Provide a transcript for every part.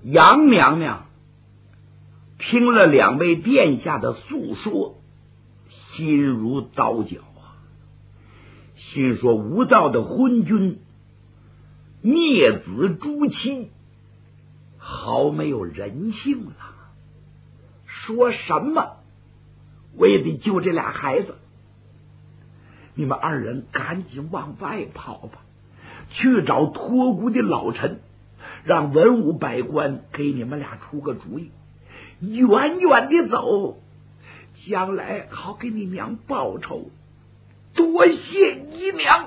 杨娘娘听了两位殿下的诉说，心如刀绞啊，心说无道的昏君孽子诛妻，好没有人性了。说什么我也得救这俩孩子，你们二人赶紧往外跑吧，去找托孤的老臣，让文武百官给你们俩出个主意，远远的走，将来好给你娘报仇。多谢姨娘。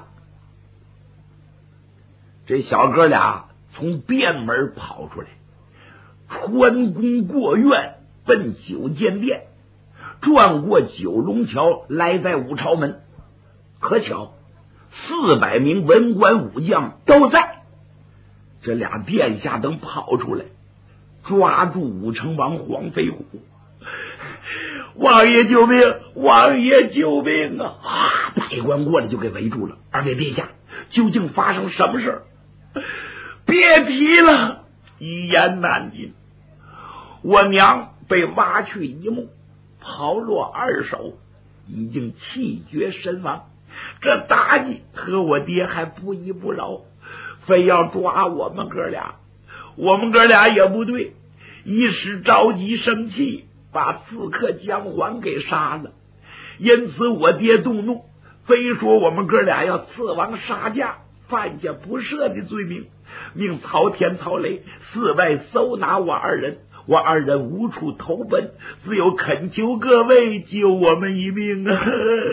这小哥俩从便门跑出来，穿宫过院，奔九间殿，转过九龙桥，来在武朝门。可巧400名文官武将都在。这俩殿下等跑出来，抓住武成王黄飞虎，王爷救命，王爷救命啊！百官过来就给围住了。二位殿下，究竟发生什么事？别提了，一言难尽。我娘被挖去一目，抛落2手，已经气绝身亡。这妲己和我爹还不依不饶，非要抓我们哥俩。我们哥俩也不对，一时着急生气，把刺客姜环给杀了。因此我爹动怒，非说我们哥俩要刺王杀驾，犯下不赦的罪名，命曹天曹雷4外搜拿我二人。我二人无处投奔，只有恳求各位救我们一命啊！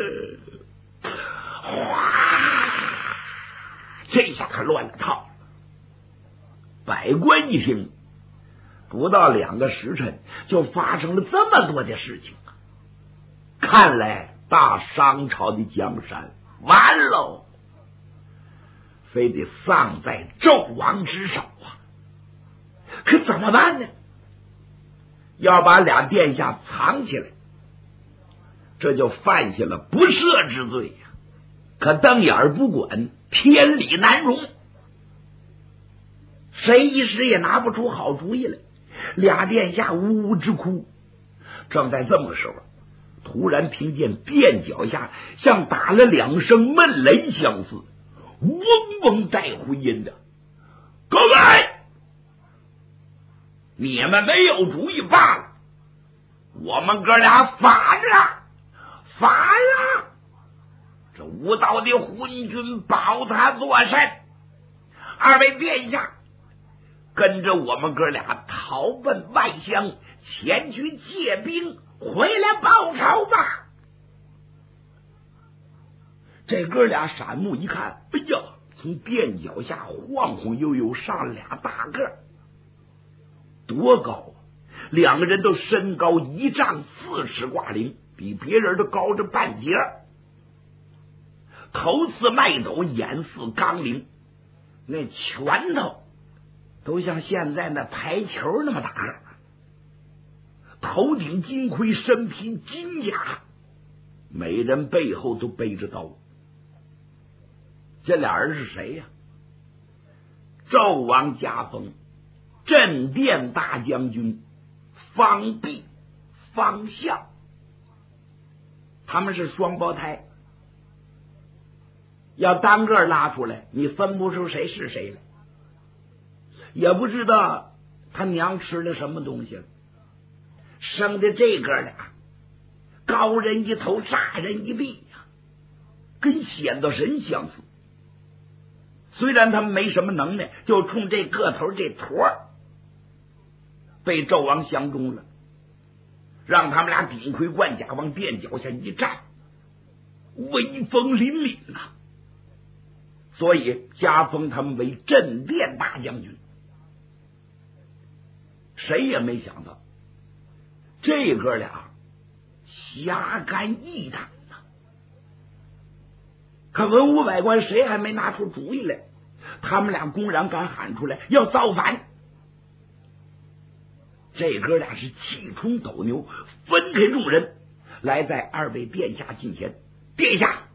这下可乱了套。百官一听，不到2个时辰就发生了这么多的事情，看来大商朝的江山完喽，非得丧在纣王之手啊！可怎么办呢？要把俩殿下藏起来，这就犯下了不赦之罪呀！可瞪眼不管，天理难容，谁一时也拿不出好主意来。俩殿下呜呜直哭。正在这么个时候，突然听见殿脚下像打了2声闷雷相似，嗡嗡带回音的。各位，你们没有主意罢了，我们哥俩反了，反了！这无道的昏君保他作甚？二位殿下，跟着我们哥俩逃奔外乡，前去借兵，回来报仇吧！这哥俩闪目一看，哎呀，从殿脚下晃晃悠悠上了俩大个，多高啊！2个人都身高1丈4尺挂零，比别人都高着半截，头似麦斗，眼似钢铃，那拳头都像现在那排球那么大个，头顶金盔，身披金甲，每人背后都背着刀。这俩人是谁呀？纣王加封镇殿大将军方弼、方相，他们是双胞胎，要单个拉出来，你分不出谁是谁来，也不知道他娘吃了什么东西了，生的这哥俩高人一头，炸人一臂呀，跟显道神相似。虽然他们没什么能耐，就冲这个头这坨被纣王相中了，让他们俩顶盔贯甲往殿脚下一站，威风凛凛啊！所以加封他们为镇殿大将军。谁也没想到，这哥俩侠肝义胆呐！可文武百官谁还没拿出主意来？他们俩公然敢喊出来要造反。这哥俩是气冲斗牛，分开众人，来在二位殿下近前。殿下，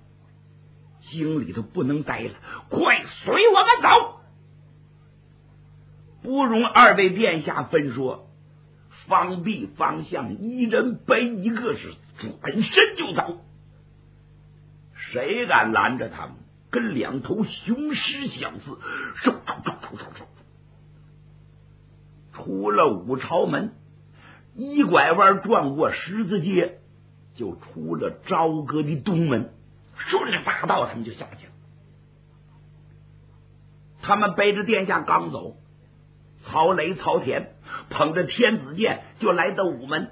京里头不能待了，快随我们走！ 不容二位殿下分说，方必方向一人背一个，是转身就走。谁敢拦着他们？跟两头雄狮相似，出了五朝门，一拐弯转过十字街，就出了朝歌的东门，顺着大道他们就下去了。他们背着殿下刚走，曹雷、曹田捧着天子剑就来到午门。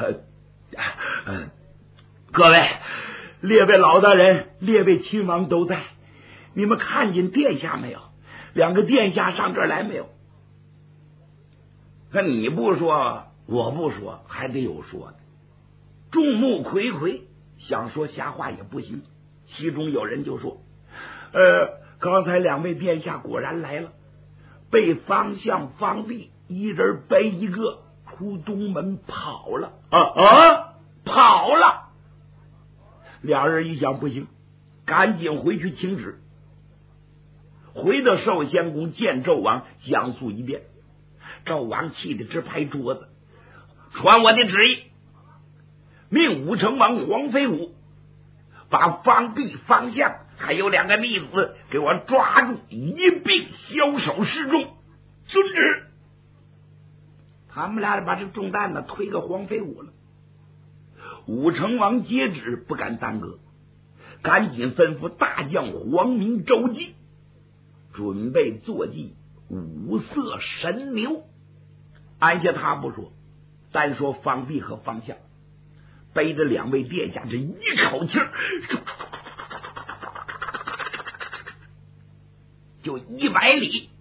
各位列位老大人，列位亲王都在，你们看见殿下没有？两个殿下上这儿来没有？可你不说，我不说，还得有说的。众目睽睽，想说瞎话也不行。其中有人就说：刚才两位殿下果然来了，被方向方必一人背一个出东门跑了。跑了！两人一想不行，赶紧回去请旨。回到寿仙宫见纣王，讲述一遍。纣王气得直拍桌子，传我的旨意，命武成王黄飞虎把方必、方向还有两个逆子给我抓住，一并枭首示众。遵旨。他们俩把这重担呢推给黄飞虎了。武成王接旨，不敢耽搁，赶紧吩咐大将黄明、周济准备坐骑五色神牛。按下他不说，单说方必和方向背着两位殿下，这一口气就100里。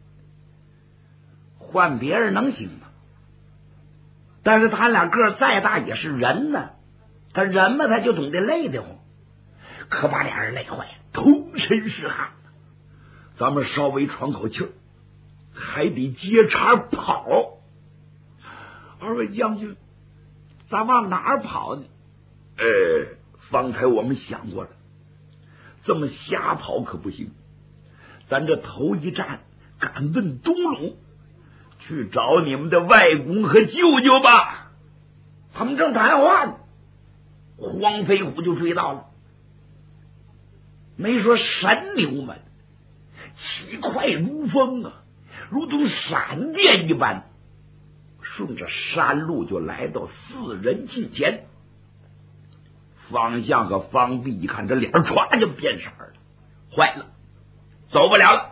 换别人能行吗？但是他俩个儿再大也是人呢，他人嘛，他就懂得累得慌，可把俩人累坏了，通身是汗。咱们稍微喘口气儿，还得接茬跑。二位将军，咱往哪儿跑呢？方才我们想过了，这么瞎跑可不行。咱这头一站赶奔东鲁，去找你们的外公和舅舅吧。他们正谈话呢，黄飞虎就追到了。没说神牛们骑快如风啊，如同闪电一般，顺着山路就来到4人近前。方向和方必一看，这脸唰就变色了，坏了，走不了了。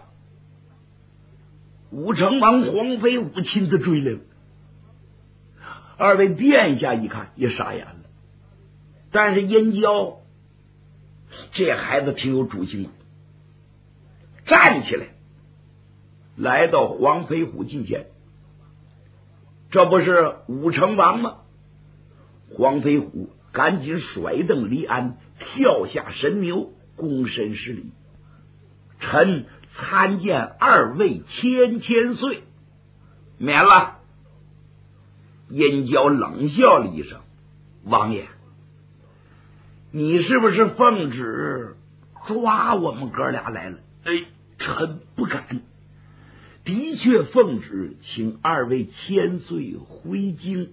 武成王黄飞虎亲自追来了。二位殿下一看也傻眼了，但是燕郊这孩子挺有主心，站起来来到黄飞虎近前。这不是武成王吗？黄飞虎赶紧甩蹬离鞍，跳下神牛，躬身施礼：臣参见二位千岁。免了。燕郊冷笑了一声：王爷，你是不是奉旨抓我们哥俩来了？臣不敢，的确奉旨请二位千岁回京。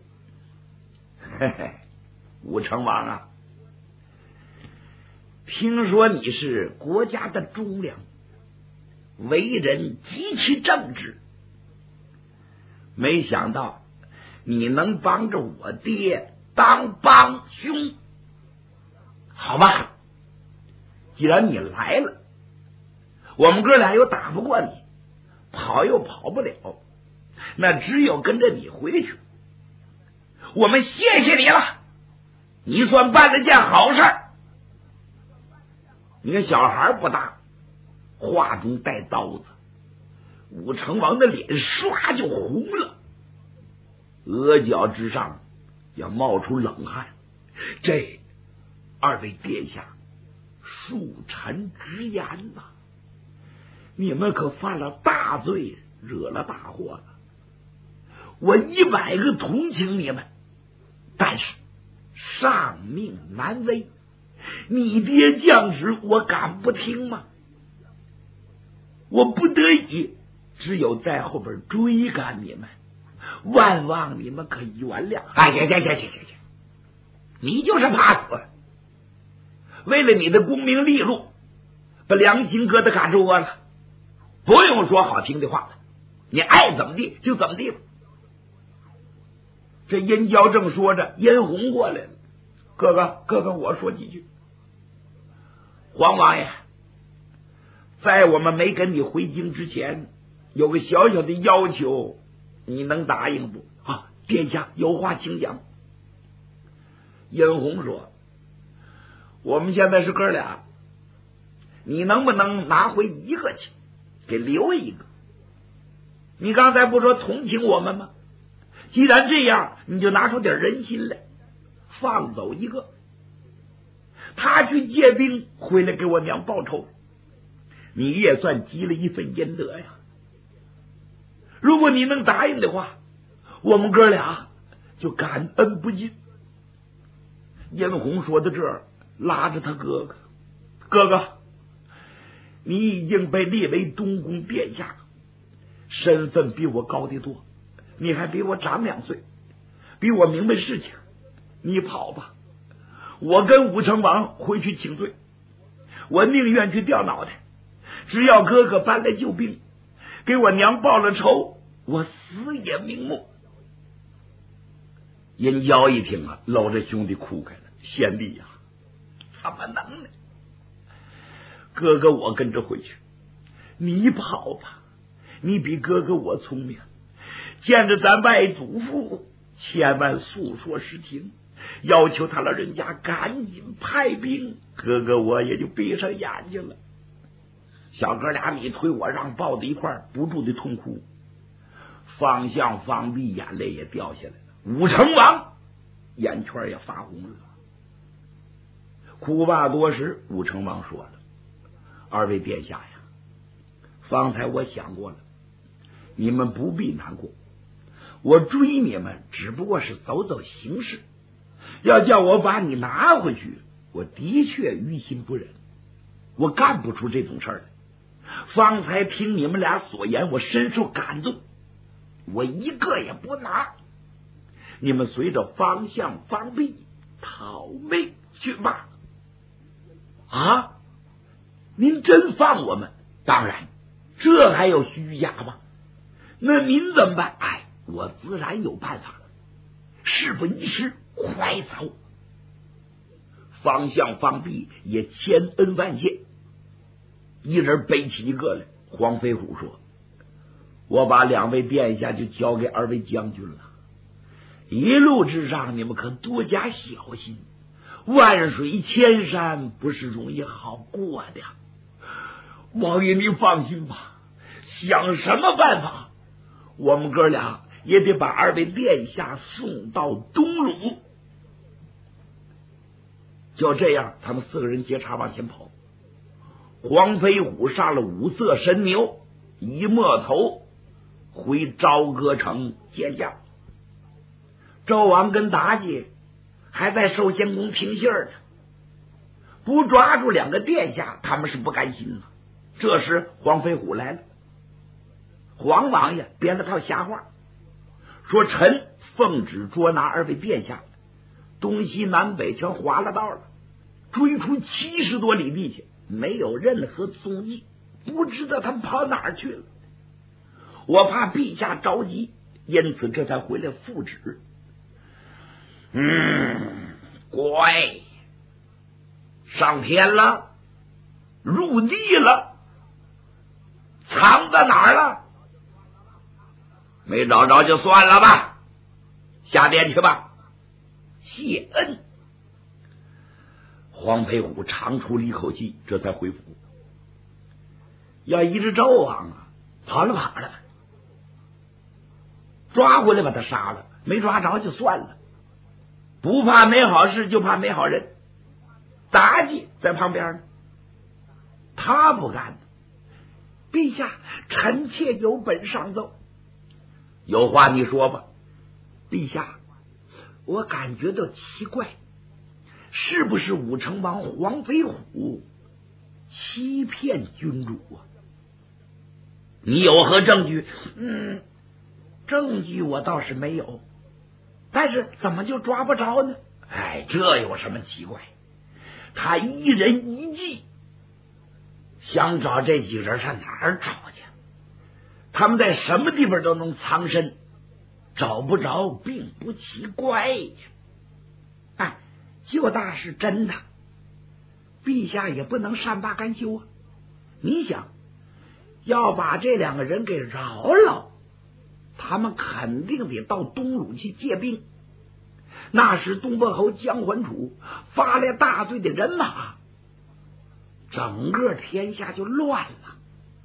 武成王啊，听说你是国家的忠良，为人极其正直，没想到你能帮着我爹当帮凶。好吧，既然你来了，我们哥俩又打不过你，跑又跑不了，那只有跟着你回去。我们谢谢你了，你算办了件好事。你看小孩不大，话中带刀子，武成王的脸唰就红了，额角之上也冒出冷汗。这二位殿下恕臣直言呐，你们可犯了大罪，惹了大祸了。我100个同情你们，但是上命难违，你爹降旨，我敢不听吗？我不得已只有在后边追赶你们，万望你们可以原谅。行，你就是怕死，为了你的功名利禄，把良心搁在嘎吱窝了。不用说好听的话了，你爱怎么地就怎么地吧。这殷郊正说着，殷红过来了。哥哥，我说几句。黄王爷，在我们没跟你回京之前，有个小小的要求，你能答应不？啊，殿下有话请讲。殷红说：我们现在是哥俩，你能不能拿回一个去，给留一个？你刚才不说同情我们吗？既然这样，你就拿出点人心来，放走一个，他去借兵回来给我娘报仇，你也算积了一份阴德呀。如果你能答应的话，我们哥俩就感恩不尽。殷红说到这儿，拉着他哥哥，你已经被列为东宫殿下，身份比我高得多，你还比我长2岁，比我明白事情，你跑吧，我跟武成王回去请罪，我宁愿去掉脑袋，只要哥哥搬来救兵，给我娘报了仇，我死也瞑目。殷郊一听啊，搂着兄弟哭开了。贤弟呀，怎么能呢？哥哥我跟着回去，你跑吧，你比哥哥我聪明，见着咱外祖父千万诉说实情，要求他老人家赶紧派兵，哥哥我也就闭上眼睛了。小哥俩你推我让，抱在一块儿，不住的痛哭。方向方必眼泪也掉下来了，武成王眼圈也发红了。哭罢多时，武成王说了：二位殿下呀，方才我想过了，你们不必难过，我追你们只不过是走走形式，要叫我把你拿回去，我的确于心不忍，我干不出这种事儿来。方才听你们俩所言，我深受感动，我一个也不拿，你们随着方向方必讨命去吧。啊，您真放我们？当然，这还有虚假吗？那您怎么办？哎，我自然有办法。事不宜迟，快走。方向方必也千恩万谢，一人背起一个来。黄飞虎说：我把2位殿下就交给2位将军了，一路之上你们可多加小心，万水千山不是容易好过的。王爷你放心吧，想什么办法，我们哥俩也得把2位殿下送到东鲁。就这样，他们4个人结茬往前跑。黄飞虎上了5色神牛，一抹头回朝歌城见驾。纣王跟妲己还在寿仙宫听信儿呢，不抓住2个殿下，他们是不甘心了。这时黄飞虎来了，黄王爷编了套瞎话，说臣奉旨捉拿2位殿下，东西南北全划了道了，追出70多里地去，没有任何踪迹，不知道他们跑哪儿去了。我怕陛下着急，因此这才回来复旨。乖，上天了，入地了，藏在哪儿了？没找着就算了吧，下殿去吧，谢恩。黄飞虎长出了一口气，这才回府。要一只纣王啊，跑了，抓回来把他杀了，没抓着就算了。不怕没好事，就怕没好人。妲己在旁边呢，他不干的。陛下，臣妾有本上奏。有话你说吧。陛下，我感觉到奇怪，是不是武成王黄飞虎欺骗君主啊？ 你有何证据？ 证据我倒是没有，但是怎么就抓不着呢？ 这有什么奇怪？他一人一计，想找这几人上哪儿找去？他们在什么地方都能藏身，找不着并不奇怪。 就大是真的，陛下也不能善罢甘休啊！你想要把这2个人给饶了，他们肯定得到东鲁去借兵。那时东伯侯姜桓楚发来大队的人马，整个天下就乱了。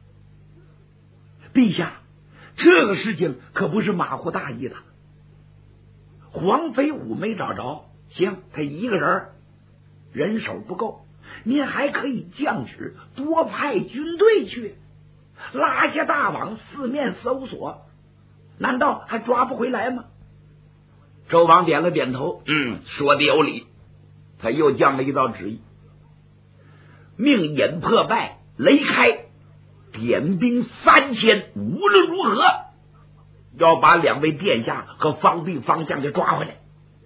陛下，这个事情可不是马虎大意的。黄飞虎没找着，行，他一个人手不够，您还可以降旨多派军队去，拉下大网，四面搜索，难道还抓不回来吗？ 周王点了点头，说的有理。他又降了一道旨意，命尹破败、雷开点兵3000，无论如何要把2位殿下和方弼、方相给抓回来。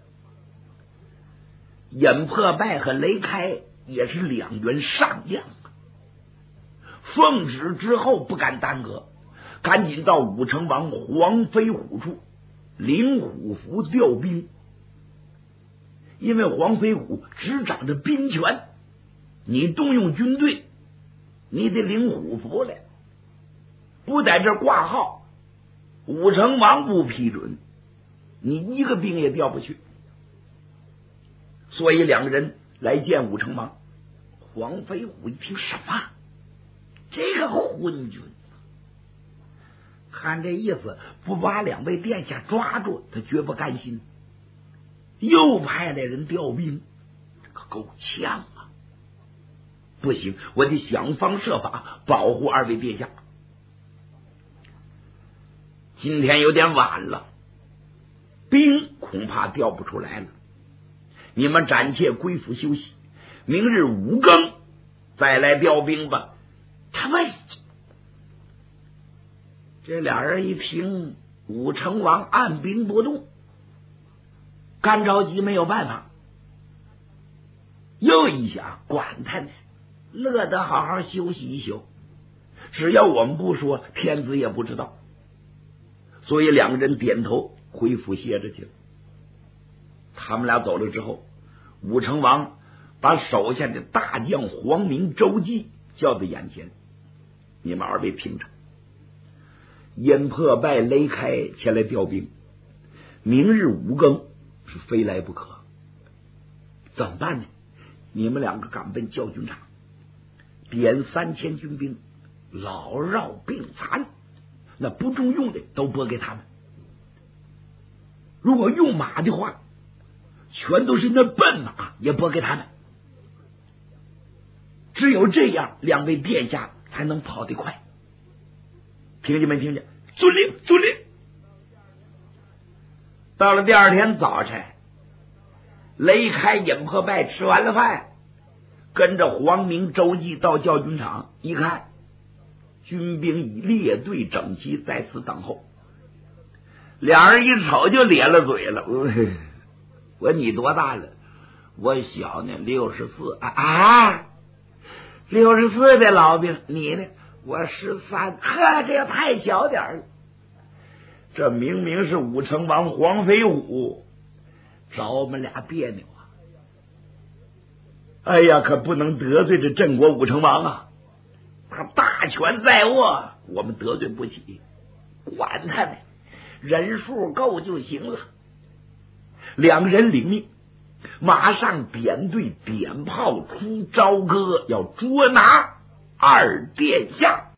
尹破败和雷开也是2员上将，奉旨之后不敢耽搁，赶紧到武成王黄飞虎处领虎符调兵。因为黄飞虎执掌着兵权，你动用军队，你得领虎符来，不在这挂号，武成王不批准，你一个兵也调不去。所以2个人来见武成王。黄飞虎一听，什么？这个昏君，看这意思，不把2位殿下抓住，他绝不甘心，又派来人调兵，这个够呛啊！不行，我得想方设法保护2位殿下。今天有点晚了，兵恐怕调不出来了，你们暂且归府休息，明日5更再来调兵吧。 他们这俩人一听，武成王按兵不动，干着急没有办法，又一想，管他呢，乐得好好休息一宿，只要我们不说，天子也不知道。所以2个人点头回府歇着去了。他们俩走了之后，武成王把手下的大将黄明、周济叫到眼前，你们2位听着，尹破败、雷开前来调兵，明日5更是非来不可。怎么办呢？你们2个赶奔教军场，点3000军兵，老绕病残，那不中用的都拨给他们。如果用马的话，全都是那笨马，也拨给他们。只有这样，2位殿下才能跑得快。听见没？听见？遵令，遵令。到了第2天早晨，雷开、尹破败吃完了饭，跟着黄明、周济到教军场，一看军兵已列队整齐，在此等候。2人一瞅就咧了嘴了。我说你多大了？我小呢，64啊，64的老兵，你呢？我13。呵，这也太小点了。这明明是武成王黄飞虎，找我们俩别扭啊！哎呀，可不能得罪这镇国武成王啊！他大权在握，我们得罪不起，管他呢，人数够就行了。2人领命，马上点队点炮出朝歌，要捉拿2殿下。